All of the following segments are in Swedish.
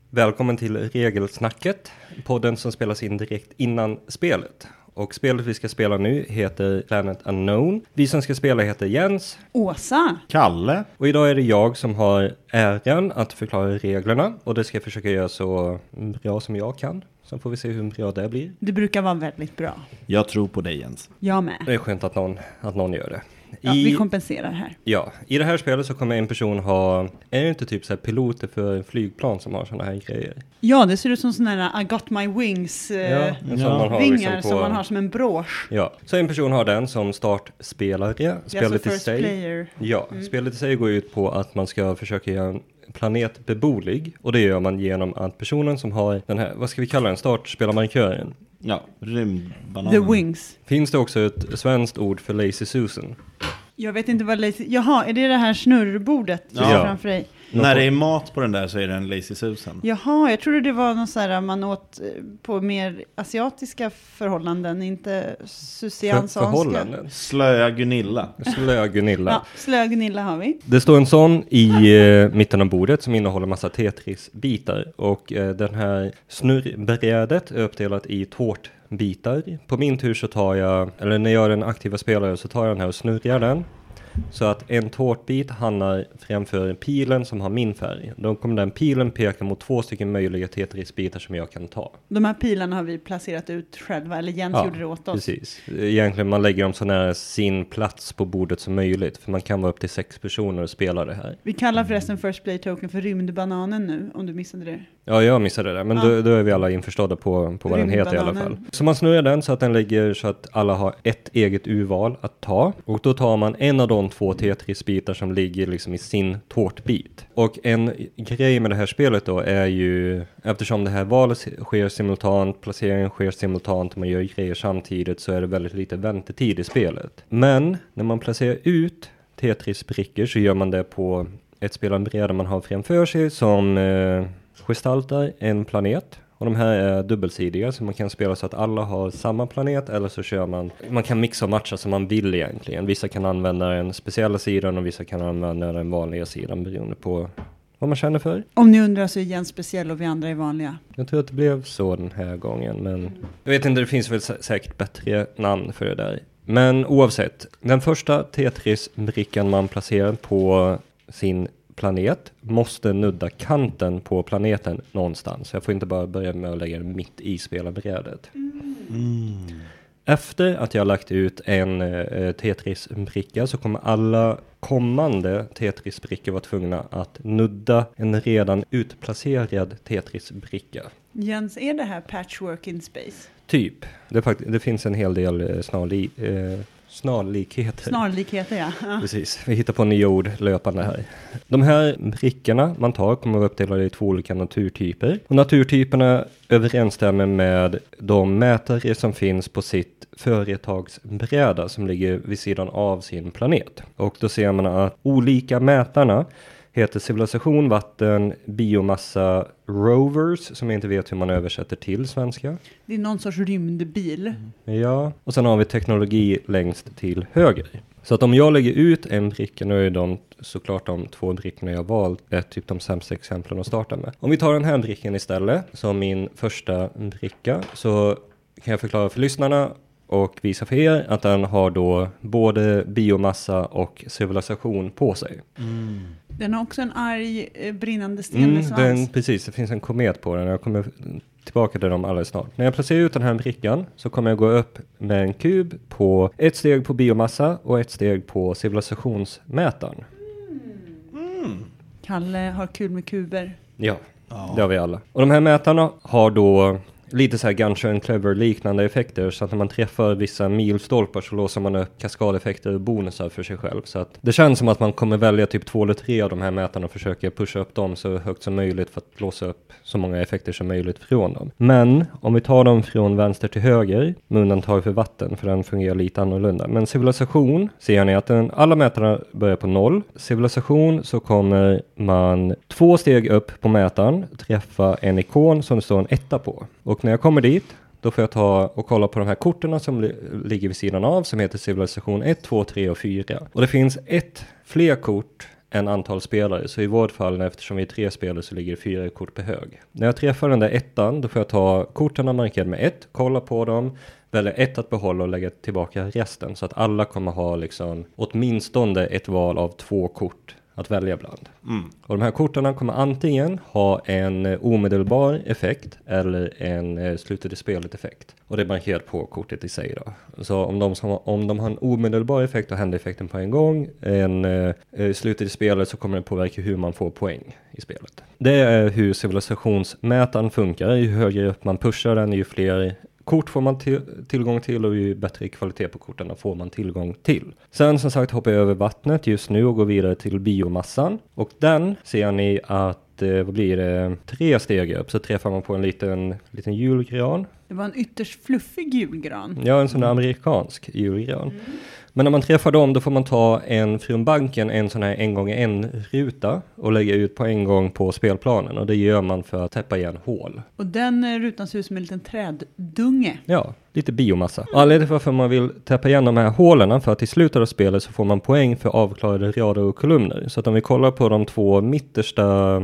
Välkommen till Regelsnacket, podden som spelas in direkt innan spelet. Och spelet vi ska spela nu heter Planet Unknown. Vi som ska spela heter Jens, Åsa, Kalle. Och idag är det jag som har äran att förklara reglerna. Och det ska jag försöka göra så bra som jag kan. Så får vi se hur bra det blir. det brukar vara väldigt bra. Jag tror på dig, Jens. Jag med. Det är skönt att någon gör det. Ja, vi kompenserar här. Ja, i det här spelet så kommer en person ha, är det inte typ så här piloter för flygplan som har sådana här grejer? Ja, det ser ut som sådana här I got my wings En sån man har vingar liksom som man har som en brosch. Ja, så en person har den som startspelare. Spelet i first sig. player. Ja, spelet i sig går ut på att man ska försöka göra en planet beboelig. Och det gör man genom att personen som har den här, vad ska vi kalla den, startspelarmarkören. Ja, rymdbananen. The wings. Finns det också ett svenskt ord för Lazy Susan? Jag vet inte vad lazy... Jaha, är det här snurrbordet Ja. framför dig? När det är mat på den där så är det en Lazy Susan. Jaha, jag trodde det var något så här man åt på mer asiatiska förhållanden, inte susiansanska. Förhållanden. Slöa Gunilla. Slö Gunilla. Ja, slö Gunilla har vi. Det står en sån i mitten av bordet som innehåller massa Tetris-bitar. Och den här snurrbrädet är uppdelat i tårtbitar. På min tur så tar jag, eller när jag är en aktiva spelare så tar jag den här och snurrar den. Så att en tårtbit hamnar framför pilen som har min färg. Då kommer den pilen peka mot 2 stycken möjliga Tetris-bitar som jag kan ta. De här pilarna har vi placerat ut själva, eller Jens gjorde det åt oss. Precis. Egentligen man lägger dem så nära sin plats på bordet som möjligt. För man kan vara upp till 6 personer och spela det här. Vi kallar förresten First Play Token för rymdbananen nu, om du missade det. Ja, jag missade det. Men då är vi alla införstådda på vad den heter i alla fall. Så man snurrar den så att den ligger så att alla har ett eget urval att ta. Och då tar man en av de 2 Tetris-bitar som ligger liksom i sin tårtbit. Och en grej med det här spelet då är ju, eftersom det här valet sker simultant, placeringen sker simultant och man gör grejer samtidigt, så är det väldigt lite väntetid i spelet. Men när man placerar ut Tetris-brickor så gör man det på ett spelarbräde man har framför sig som gestaltar en planet. Och de här är dubbelsidiga så man kan spela så att alla har samma planet, eller så kör man kan mixa och matcha som man vill egentligen. Vissa kan använda den speciella sidan och vissa kan använda den vanliga sidan beroende på vad man känner för. Om ni undrar så är Jens speciell och vi andra är vanliga. Jag tror att det blev så den här gången, men jag vet inte, det finns väl säkert bättre namn för det där. Men oavsett, den första Tetris-brickan man placerar på sin planet måste nudda kanten på planeten någonstans. Jag får inte bara börja med att lägga den mitt i spelarbrädet. Efter att jag har lagt ut en Tetris-bricka så kommer alla kommande Tetris-brickor vara tvungna att nudda en redan utplacerad Tetris-bricka. Jens, är det här patchwork in space? Typ. Det finns en hel del snarlikheter. Snarlikheter, ja. Precis, vi hittar på nya ord löpande här. De här brickorna man tar kommer att vara uppdelade i 2 olika naturtyper. Och naturtyperna överensstämmer med de mätare som finns på sitt företagsbräda som ligger vid sidan av sin planet. Och då ser man att olika mätarna heter civilisation, vatten, biomassa, rovers, som jag inte vet hur man översätter till svenska. Det är någon sorts rymdbil. Ja, och sen har vi teknologi längst till höger. Så att om jag lägger ut en bricka, nu är de såklart de 2 brickorna jag valt är typ de sämsta exemplen att starta med. Om vi tar den här brickan istället som min första bricka, så kan jag förklara för lyssnarna och visa för er att den har då både biomassa och civilisation på sig. Den har också en arg brinnande sten med svans. Precis, det finns en komet på den. Jag kommer tillbaka till dem alldeles snart. När jag placerar ut den här brickan så kommer jag gå upp med en kub på 1 steg på biomassa och 1 steg på civilisationsmätaren. Kalle har kul med kuber. Ja, det har vi alla. Och de här mätarna har då lite så här Gunshot and Clever liknande effekter, så att när man träffar vissa milstolpar så låser man upp kaskadeffekter och bonusar för sig själv. Så att det känns som att man kommer välja typ 2 eller 3 av de här mätarna och försöka pusha upp dem så högt som möjligt för att låsa upp så många effekter som möjligt från dem. Men om vi tar dem från vänster till höger, med undantag för vatten, för den fungerar lite annorlunda. Men civilisation ser ni att alla mätarna börjar på 0. Civilisation så kommer man 2 steg upp på mätaren, träffa en ikon som det står en 1 på. Och när jag kommer dit, då får jag ta och kolla på de här korten som ligger vid sidan av, som heter civilisation 1, 2, 3 och 4. Och det finns fler kort än antal spelare. Så i vårt fall, eftersom vi är 3 spelare, så ligger det 4 kort på hög. När jag träffar den där ettan, då får jag ta korten markerade med 1, kolla på dem, välja 1 att behålla och lägga tillbaka resten. Så att alla kommer ha liksom åtminstone ett val av 2 kort att välja bland. Och de här korten kommer antingen ha en omedelbar effekt eller en slutet i spelet effekt. Och det är markerat på kortet i sig då. Så om de har en omedelbar effekt och händer effekten på en gång, slutet i spelet, så kommer det påverka hur man får poäng i spelet. Det är hur civilisationsmätaren funkar. Ju högre upp man pushar den, ju fler kort får man tillgång till, och ju bättre kvalitet på korten får man tillgång till. Sen som sagt hoppar jag över vattnet just nu och går vidare till biomassan. Och den ser ni att, vad blir det, 3 steg upp, så träffar man på en liten julgran. Det var en ytterst fluffig julgran. Ja, en sån här amerikansk julgran. Men när man träffar dem, då får man ta från banken en sån här 1x1 ruta och lägga ut på en gång på spelplanen. Och det gör man för att täppa igen hål. Och den rutan ser ut som en liten träddunge. Ja, lite biomassa. Anledningen till varför man vill täppa igen de här hålen, för att i slutet av spelet så får man poäng för avklarade rader och kolumner. Så att om vi kollar på de 2 mittersta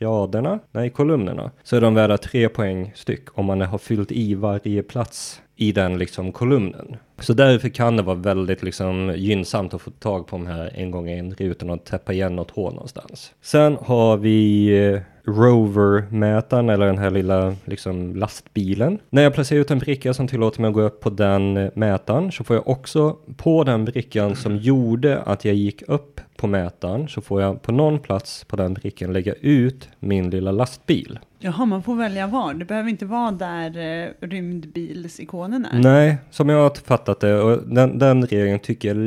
kolumnerna, så är de värda 3 poäng styck om man har fyllt i varje plats i den liksom kolumnen. Så därför kan det vara väldigt liksom gynnsamt att få tag på de här 1x1 rutorna och täppa igen något hål någonstans. Sen har vi Rover-mätaren, eller den här lilla liksom lastbilen. När jag placerar ut en bricka som tillåter mig att gå upp på den mätaren, så får jag också på den brickan som gjorde att jag gick upp på mätaren, så får jag på någon plats på den brickan lägga ut min lilla lastbil. Jaha, man får välja var. Det behöver inte vara där rymdbilsikonen är. Nej, som jag har fattat det. Och den regeln tycker jag är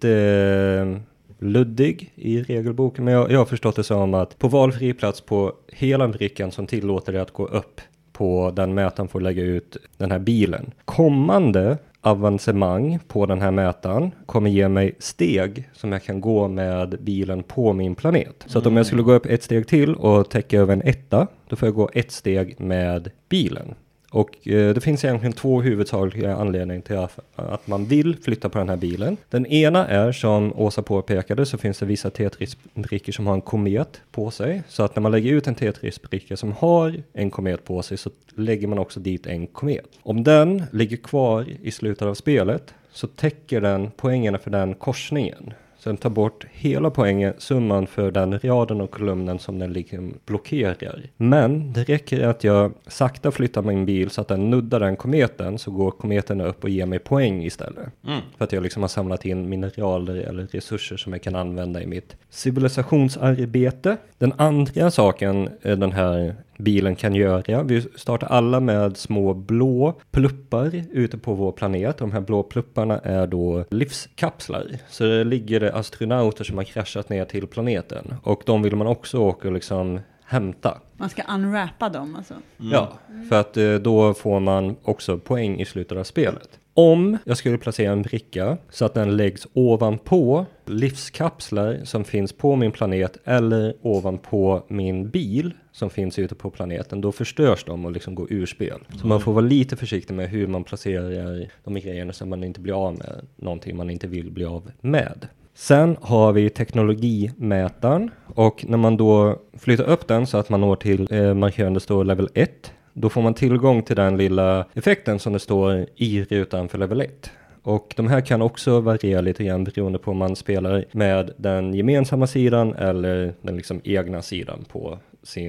lite luddig i regelboken. Men jag har förstått det som att på valfri plats på hela brickan som tillåter det att gå upp på den mätaren får lägga ut den här bilen. Kommande avancemang på den här mätaren kommer ge mig steg som jag kan gå med bilen på min planet. Så att om jag skulle gå upp ett steg till och täcka över en etta, då får jag gå ett steg med bilen. Och det finns egentligen 2 huvudsakliga anledningar till att man vill flytta på den här bilen. Den ena är, som Åsa påpekade, så finns det vissa Tetris-brickor som har en komet på sig. Så att när man lägger ut en Tetris-bricka som har en komet på sig, så lägger man också dit en komet. Om den ligger kvar i slutet av spelet, så täcker den poängerna för den korsningen. Så den tar bort hela summan för den raden och kolumnen som den liksom blockerar. Men det räcker att jag sakta flyttar min bil så att den nuddar den kometen, så går kometen upp och ger mig poäng istället. För att jag liksom har samlat in mineraler eller resurser som jag kan använda i mitt civilisationsarbete. Den andra saken den här bilen kan göra. Vi startar alla med små blå pluppar ute på vår planet. De här blå plupparna är då livskapslar. Så det ligger astronauter som har kraschat ner till planeten. Och de vill man också åka och liksom hämta. Man ska unwrappa dem alltså. Ja, för att då får man också poäng i slutet av spelet. Om jag skulle placera en bricka så att den läggs ovanpå livskapslar som finns på min planet eller ovanpå min bil som finns ute på planeten, då förstörs de och liksom går ur spel. Så man får vara lite försiktig med hur man placerar de grejerna så man inte blir av med någonting man inte vill bli av med. Sen har vi teknologimätaren, och när man då flyttar upp den så att man når till markerande står level 1, då får man tillgång till den lilla effekten som det står i rutan för level 1. Och de här kan också variera lite grann beroende på om man spelar med den gemensamma sidan eller den liksom egna sidan på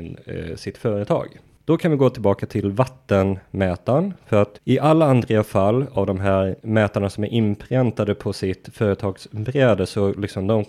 sitt företag. Då kan vi gå tillbaka till vattenmätaren, för att i alla andra fall av de här mätarna som är inpräntade på sitt företagsbräde, så liksom de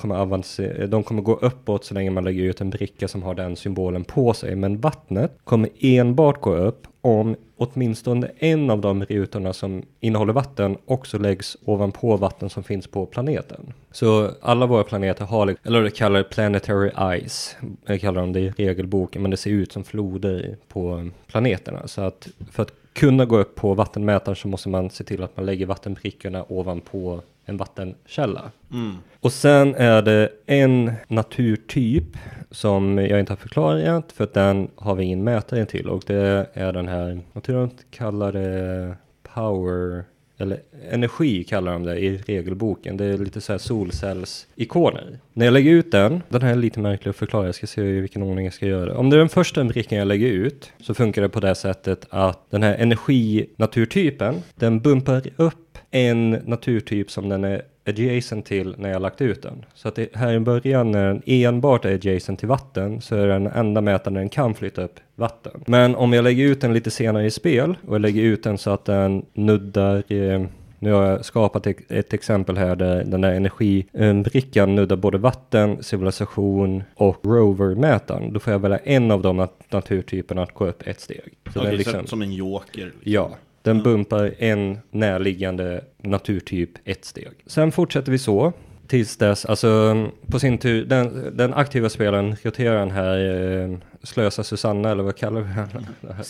kommer gå uppåt så länge man lägger ut en bricka som har den symbolen på sig. Men vattnet kommer enbart gå upp om åtminstone en av de rutorna som innehåller vatten också läggs ovanpå vatten som finns på planeten. Så alla våra planeter har, eller det kallar planetary ice, jag kallar dem det i regelboken, men det ser ut som floder på planeterna. Så att för att kunna gå upp på vattenmätaren så måste man se till att man lägger vattenbrickorna ovanpå en vattenkälla. Och sen är det en naturtyp som jag inte har förklarat, för att den har vi ingen mätare till, och det är den här, jag tror de kallar det power eller energi kallar de det i regelboken. Det är lite så här solcellsikoner. När jag lägger ut den här är lite märklig att förklara, jag ska se i vilken ordning jag ska göra det. Om det är den första brickan jag lägger ut så funkar det på det sättet att den här energinaturtypen, den bumpar upp en naturtyp som den är adjacent till när jag lagt ut den. Så att det här i början när den enbart är adjacent till vatten så är den enda mätaren den kan flytta upp vatten. Men om jag lägger ut den lite senare i spel och jag lägger ut den så att den nuddar, nu har jag skapat ett exempel här där den där energibrickan nuddar både vatten, civilisation och rovermätaren. Då får jag välja en av de naturtyperna att gå upp ett steg. Så Okej, den liksom, som en joker. Liksom. Ja. Den bumpar en närliggande naturtyp ett steg. Sen fortsätter vi så tills dess, alltså på sin tur, den aktiva spelaren roterar den här Slösa Susanna, eller vad kallar vi henne?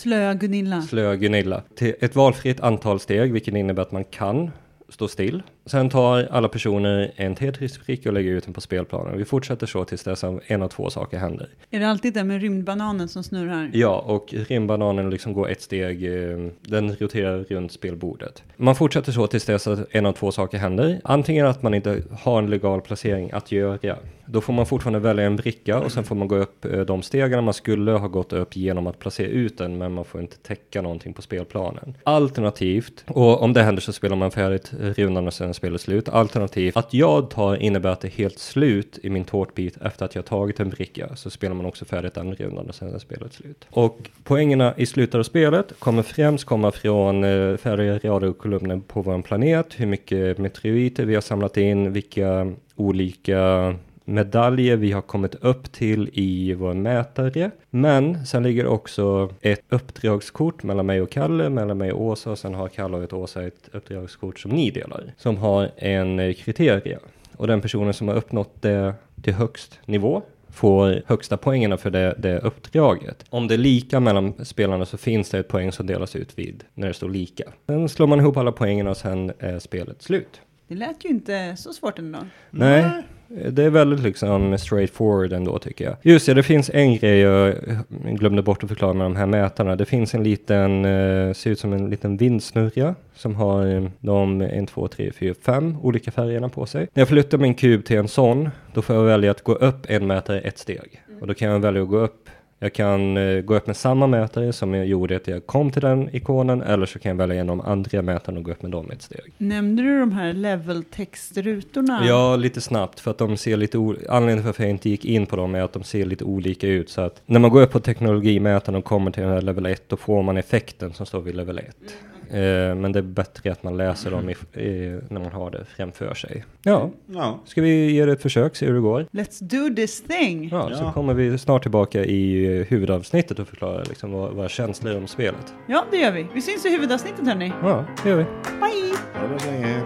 Slöa Gunilla. Till ett valfritt antal steg, vilket innebär att man kan stå still. Sen tar alla personer en Tetris-brick och lägger ut den på spelplanen. Vi fortsätter så tills dess en av två saker händer. Är det alltid det med rymdbananen som snurrar? Ja, och rymdbananen liksom går ett steg, den roterar runt spelbordet. Man fortsätter så tills dess att en av två saker händer. Antingen att man inte har en legal placering att göra. Då får man fortfarande välja en bricka och sen får man gå upp de stegen man skulle ha gått upp genom att placera ut den, men man får inte täcka någonting på spelplanen. Alternativt, och om det händer så spelar man färdigt rundan och sen spelar slut. Alternativt, att jag tar innebär att det är helt slut i min tårtbit efter att jag tagit en bricka, så spelar man också färdigt den rundan och sen är spelet slut. Och poängerna i slutet av spelet kommer främst komma från färdiga radiokolumner på vår planet, hur mycket meteoriter vi har samlat in, vilka olika medaljer vi har kommit upp till i vår mätare. Men sen ligger också ett uppdragskort mellan mig och Kalle, mellan mig och Åsa, och sen har Kalle och Åsa ett uppdragskort som ni delar, som har en kriterie. Och den personen som har uppnått det till högst nivå får högsta poängerna för det uppdraget. Om det är lika mellan spelarna så finns det ett poäng som delas ut vid när det står lika. Sen slår man ihop alla poängerna och sen är spelet slut. Det lät ju inte så svårt ändå. Nej, det är väldigt liksom straightforward ändå tycker jag. Just det, det finns en grej jag glömde bort att förklara med de här mätarna. Det finns en liten, ser ut som en liten vindsnurra som har de 1, 2, 3, 4, 5 olika färgerna på sig. När jag flyttar min kub till en sån, då får jag välja att gå upp en mätare ett steg. Och då kan jag välja att gå upp. Jag kan gå upp med samma mätare som jag gjorde att jag kom till den ikonen, eller så kan jag välja genom andra mätaren och gå upp med dem ett steg. Nämnde du de här level-textrutorna? Ja, lite snabbt, för att de ser lite anledningen till att jag inte gick in på dem är att de ser lite olika ut, så att när man går upp på teknologimätaren och kommer till den här level 1, då får man effekten som står vid level 1. Men det är bättre att man läser dem när man har det framför sig. Ja. Ska vi ge det ett försök, se hur det går? Let's do this thing! Ja, så kommer vi snart tillbaka i huvudavsnittet och förklara liksom vad känslor om spelet. Ja, det gör vi. Vi syns i huvudavsnittet, hörni. Ja, det gör vi. Bye! Ha det länge.